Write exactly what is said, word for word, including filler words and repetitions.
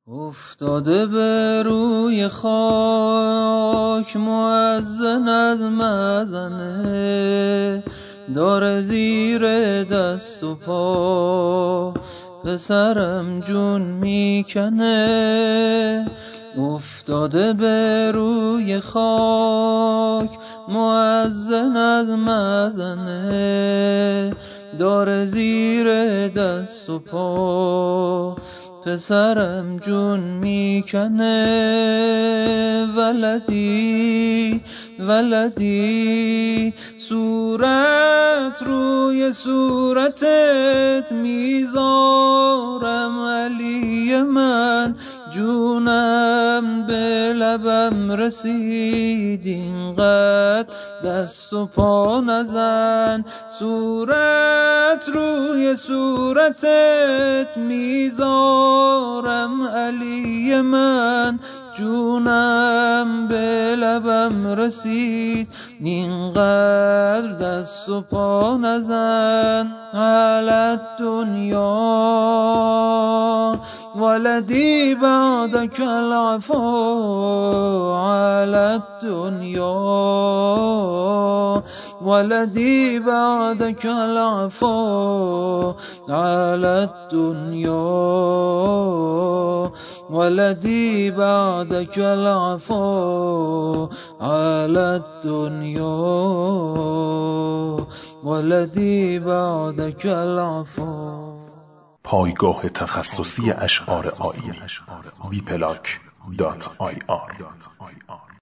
افتاده به روی خاک مؤذن از مزنه، داره زیر دست و پا پسرم جون میکنه. افتاده به روی خاک مؤذن از مزنه، داره زیر دست و پا پسرم جون میکنه. ولدی ولدی صورت روی صورتت میذارم، علی من جونم به لبم رسید، اینقدر دست و پا نزن. صورت روی صورتت میذارم، علی من جونم به لبم رسید، اینقدر دست و پا نزن. على الدنیا ولدی بعدك العفو، على الدنیا ولدی بعدك العفو، على الدنیا ولدی بعدك العفو، على الدنیا ولدی بعدك العفو. پایگاه تخصصی اشعار آیینی وی پلاک دات آی آر